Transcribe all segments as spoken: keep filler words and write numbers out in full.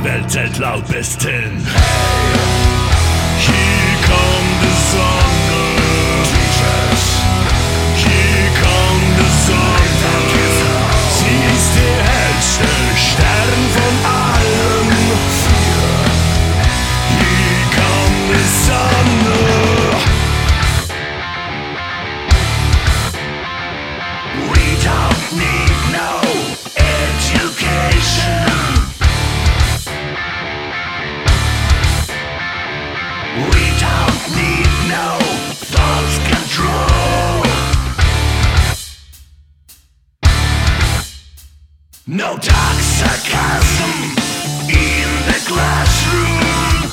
Welt zählt laut bis zehn. Hier kommt die Sonne. Hier kommt die Sonne. Sie ist der hellste Stern von allen. Hier kommt die Sonne. We don't need no education. We don't need no thought control. No dark sarcasm in the classroom.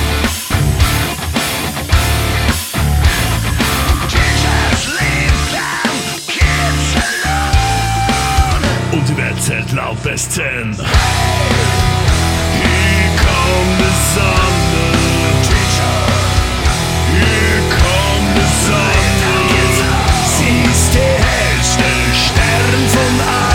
Teachers leave them kids alone. Und die Welt zählt laut bis zehn. Hier kommt die Sonne. Hier kommt die Sonne. Sie ist der hellste Stern von allen.